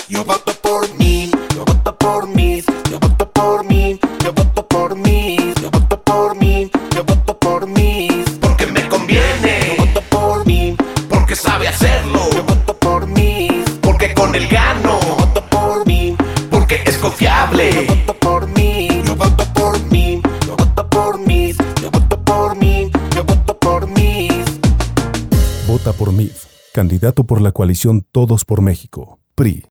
Yo voto por mí, yo voto por mí, yo voto por mí, yo voto por mí, yo voto por mí, yo voto por mí, porque me conviene. Yo voto por mí, porque sabe hacerlo. Yo voto por mí, porque con él gano. Yo voto por mí, porque es confiable. Yo voto por mí, yo voto por mí, yo voto por mí, yo voto por mí, yo voto por mí. Vota por MIF, candidato por la coalición Todos por México, PRI.